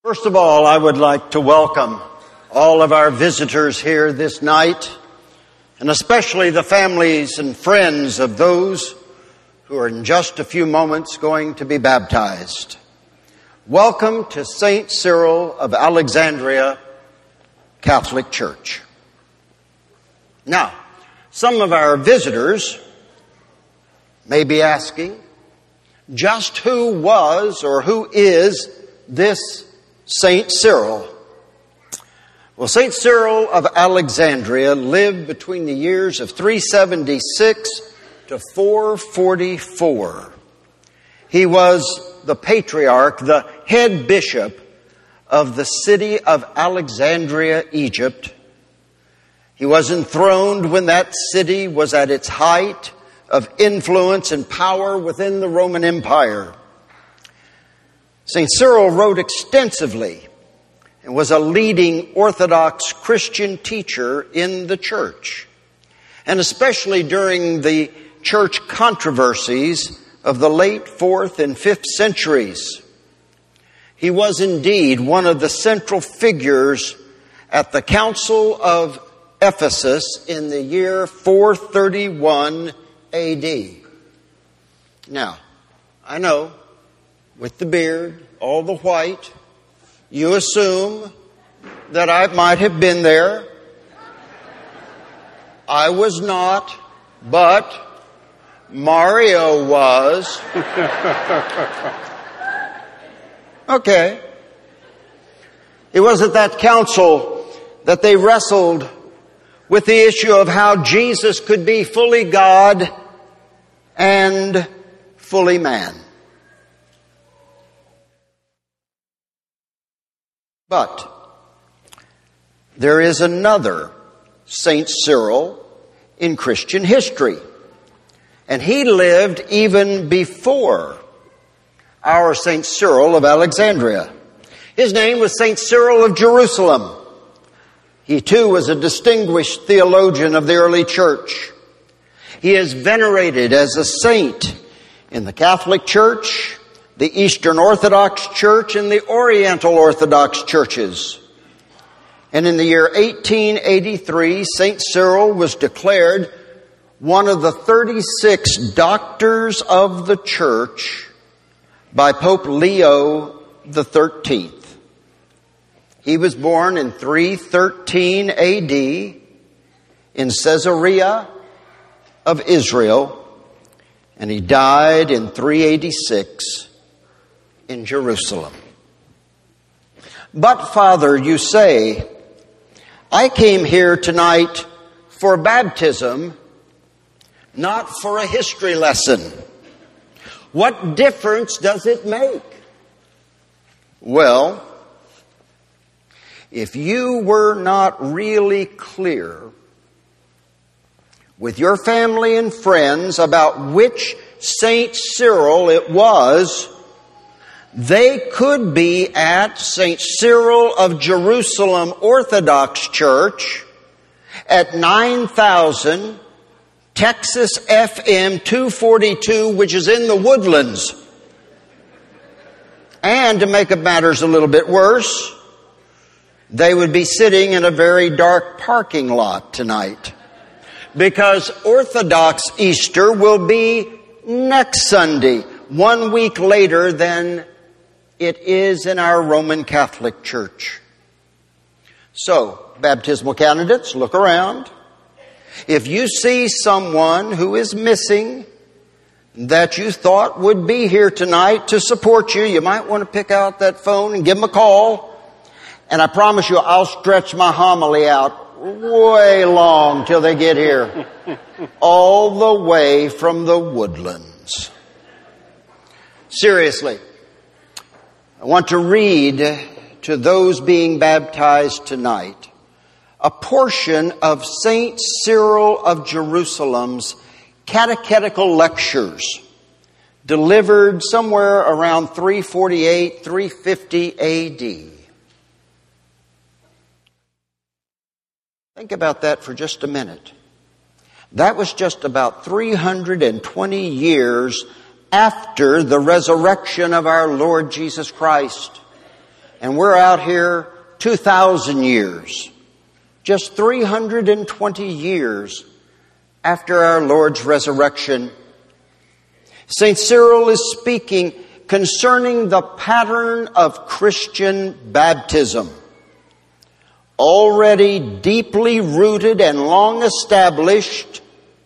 First of all, I would like to welcome all of our visitors here this night, and especially the families and friends of those who are in just a few moments going to be baptized. Welcome to St. Cyril of Alexandria Catholic Church. Now, some of our visitors may be asking, just who was or who is this St. Cyril? Well, St. Cyril of Alexandria lived between the years of 376 to 444. He was the patriarch, the head bishop of the city of Alexandria, Egypt. He was enthroned when that city was at its height of influence and power within the Roman Empire. St. Cyril wrote extensively and was a leading Orthodox Christian teacher in the church, and especially during the church controversies of the late 4th and 5th centuries. He was indeed one of the central figures at the Council of Ephesus in the year 431 A.D. Now, I know, with the beard, all the white, you assume that I might have been there. I was not, but Mario was. Okay. It was at that council that they wrestled with the issue of how Jesus could be fully God and fully man. But there is another St. Cyril in Christian history, and he lived even before our St. Cyril of Alexandria. His name was St. Cyril of Jerusalem. He too was a distinguished theologian of the early church. He is venerated as a saint in the Catholic Church, the Eastern Orthodox Church, and the Oriental Orthodox churches. And in the year 1883, St. Cyril was declared one of the 36 doctors of the Church by Pope Leo XIII. He was born in 313 A.D. in Caesarea of Israel, and he died in 386 in Jerusalem. But, Father, you say, I came here tonight for baptism, not for a history lesson. What difference does it make? Well, if you were not really clear with your family and friends about which St. Cyril it was, they could be at St. Cyril of Jerusalem Orthodox Church at 9000 Texas FM 242, which is in the Woodlands. And to make matters a little bit worse, they would be sitting in a very dark parking lot tonight, because Orthodox Easter will be next Sunday, 1 week later than it is in our Roman Catholic Church. So, baptismal candidates, look around. If you see someone who is missing that you thought would be here tonight to support you, you might want to pick out that phone and give them a call. And I promise you, I'll stretch my homily out way long till they get here. All the way from the Woodlands. Seriously, I want to read to those being baptized tonight a portion of St. Cyril of Jerusalem's catechetical lectures delivered somewhere around 348, 350 A.D. Think about that for just a minute. That was just about 320 years after the resurrection of our Lord Jesus Christ. And we're out here 2,000 years, just 320 years after our Lord's resurrection. St. Cyril is speaking concerning the pattern of Christian baptism, already deeply rooted and long established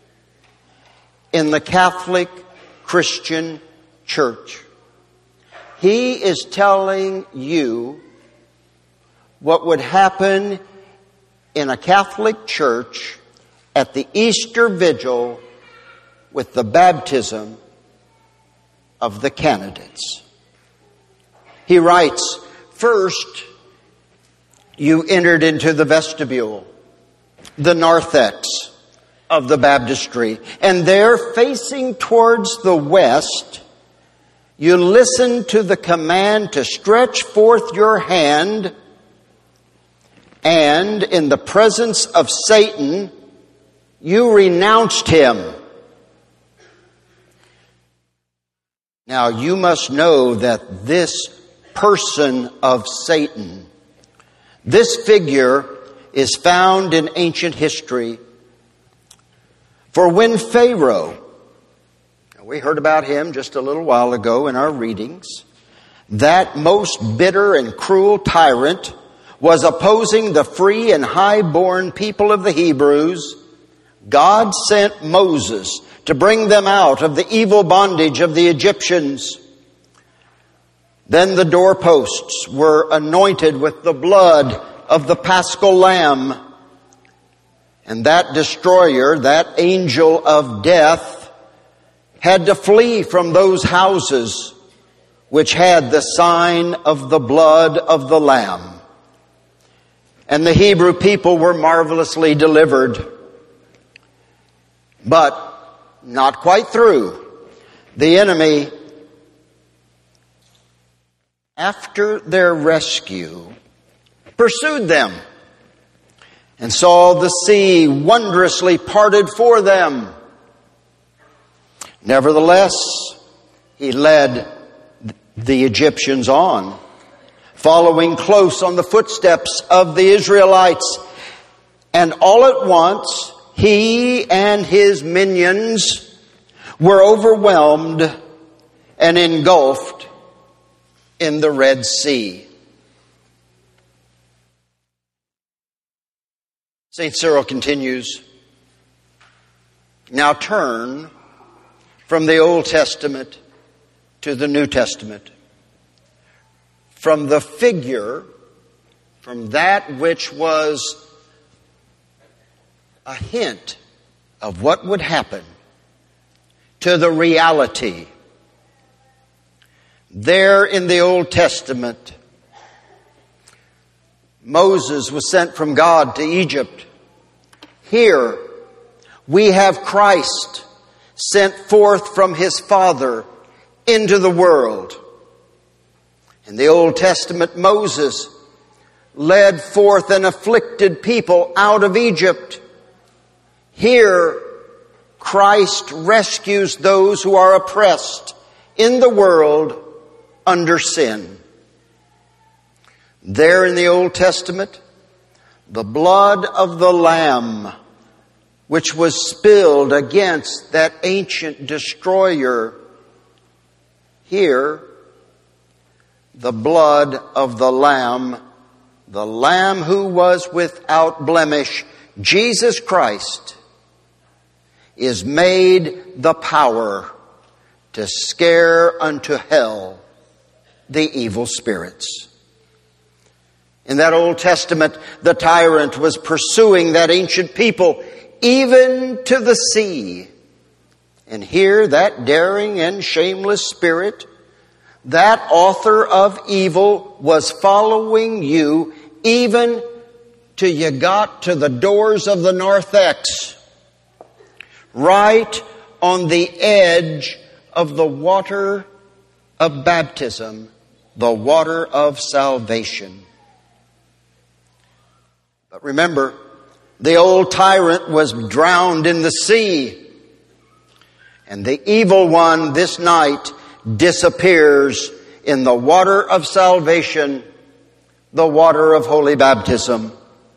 in the Catholic Christian Church. He is telling you what would happen in a Catholic church at the Easter Vigil with the baptism of the candidates. He writes, first, you entered into the vestibule, the narthex of the baptistry, and there, facing towards the west, you listened to the command to stretch forth your hand, and in the presence of Satan, you renounced him. Now, you must know that this person of Satan, this figure, is found in ancient history. For when Pharaoh, we heard about him just a little while ago in our readings, that most bitter and cruel tyrant was opposing the free and high-born people of the Hebrews, God sent Moses to bring them out of the evil bondage of the Egyptians. Then the doorposts were anointed with the blood of the Paschal Lamb. And that destroyer, that angel of death, had to flee from those houses which had the sign of the blood of the Lamb. And the Hebrew people were marvelously delivered. But not quite through. The enemy, after their rescue, pursued them and saw the sea wondrously parted for them. Nevertheless, he led the Egyptians on, following close on the footsteps of the Israelites. And all at once, he and his minions were overwhelmed and engulfed in the Red Sea. St. Cyril continues, now turn from the Old Testament to the New Testament. From the figure, from that which was a hint of what would happen, to the reality. There in the Old Testament, Moses was sent from God to Egypt. Here, we have Christ sent forth from his Father into the world. In the Old Testament, Moses led forth an afflicted people out of Egypt. Here, Christ rescues those who are oppressed in the world under sin. There in the Old Testament, the blood of the Lamb, which was spilled against that ancient destroyer. Here, the blood of the Lamb who was without blemish, Jesus Christ, is made the power to scare unto hell the evil spirits. In that Old Testament, the tyrant was pursuing that ancient people even to the sea. And here, that daring and shameless spirit, that author of evil, was following you even till you got to the doors of the narthex, right on the edge of the water of baptism, the water of salvation. But remember, the old tyrant was drowned in the sea. And the evil one this night disappears in the water of salvation the water of holy baptism.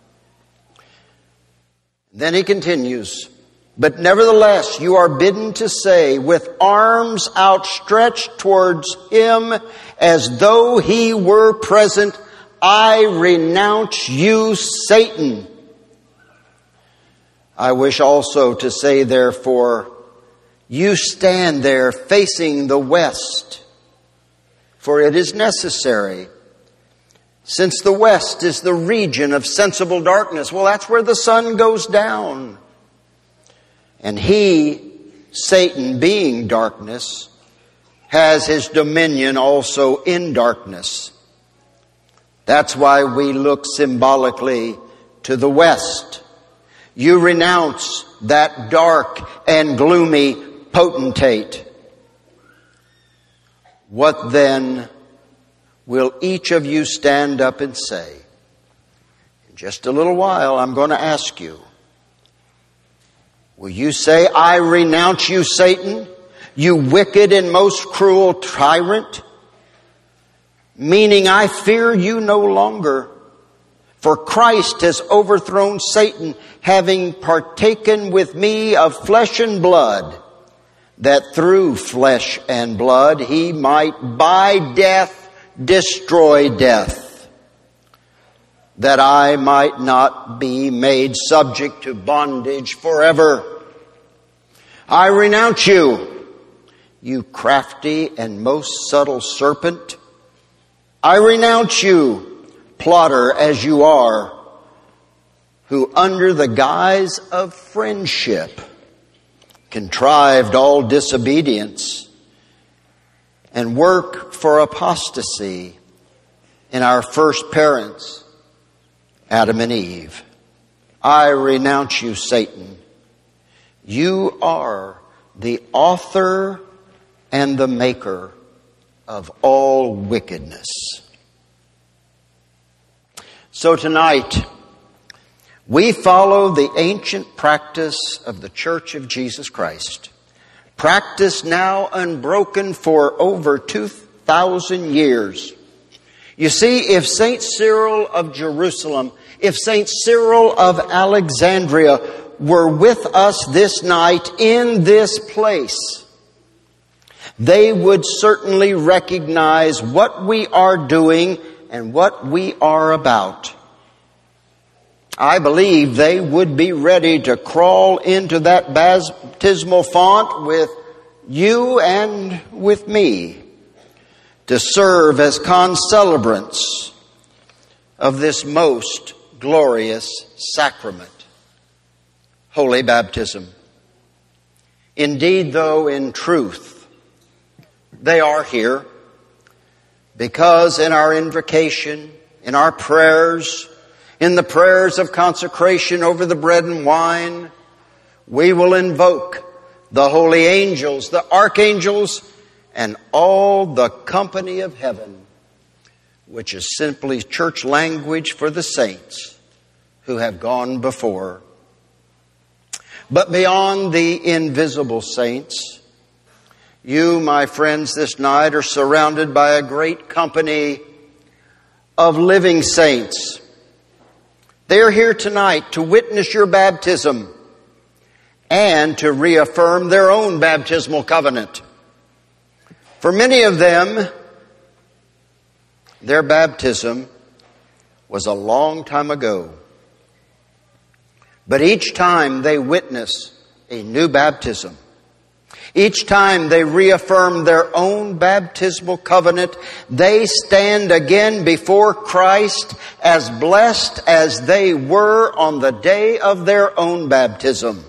Then he continues, but nevertheless you are bidden to say with arms outstretched towards him as though he were present, I renounce you, Satan. I wish also to say, therefore, you stand there facing the west, for it is necessary, since the west is the region of sensible darkness. Well, that's where the sun goes down. And he, Satan, being darkness, has his dominion also in darkness. That's why we look symbolically to the west. You renounce that dark and gloomy potentate. What then will each of you stand up and say? In just a little while, I'm going to ask you. Will you say, I renounce you, Satan, you wicked and most cruel tyrant? Meaning, I fear you no longer. For Christ has overthrown Satan, having partaken with me of flesh and blood, that through flesh and blood he might by death destroy death, that I might not be made subject to bondage forever. I renounce you, you crafty and most subtle serpent. I renounce you, plotter as you are, who under the guise of friendship contrived all disobedience and work for apostasy in our first parents, Adam and Eve. I renounce you, Satan. You are the author and the maker of all wickedness. So tonight, we follow the ancient practice of the Church of Jesus Christ. Practice now unbroken for over 2,000 years. You see, if St. Cyril of Jerusalem, if St. Cyril of Alexandria were with us this night in this place, they would certainly recognize what we are doing and what we are about. I believe they would be ready to crawl into that baptismal font with you and with me to serve as concelebrants of this most glorious sacrament, holy baptism. Indeed, though, in truth, they are here because in our invocation, in our prayers, in the prayers of consecration over the bread and wine, we will invoke the holy angels, the archangels, and all the company of heaven, which is simply church language for the saints who have gone before. But beyond the invisible saints, you, my friends, this night are surrounded by a great company of living saints. They are here tonight to witness your baptism and to reaffirm their own baptismal covenant. For many of them, their baptism was a long time ago. But each time they witness a new baptism, each time they reaffirm their own baptismal covenant, they stand again before Christ as blessed as they were on the day of their own baptism.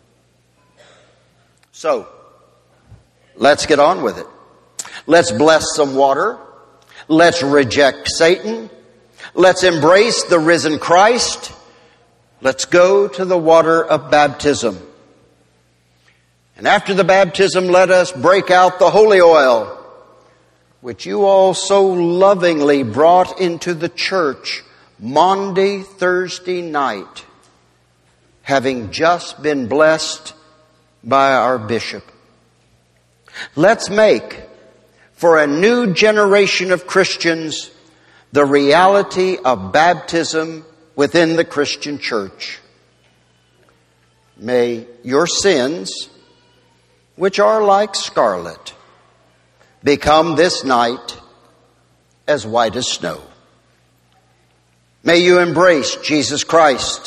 So, let's get on with it. Let's bless some water. Let's reject Satan. Let's embrace the risen Christ. Let's go to the water of baptism. And after the baptism, let us break out the holy oil, which you all so lovingly brought into the church Maundy Thursday night, having just been blessed by our bishop. Let's make for a new generation of Christians the reality of baptism within the Christian church. May your sins, which are like scarlet, become this night as white as snow. May you embrace Jesus Christ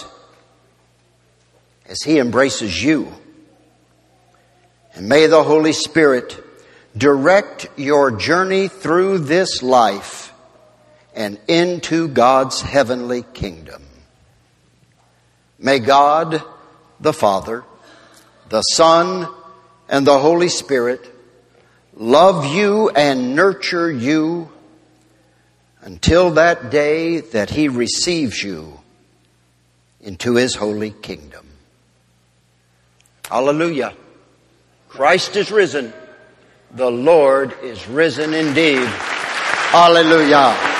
as He embraces you. And may the Holy Spirit direct your journey through this life and into God's heavenly kingdom. May God, the Father, the Son, and the Holy Spirit love you and nurture you until that day that He receives you into His holy kingdom. Hallelujah. Christ is risen. The Lord is risen indeed. Hallelujah.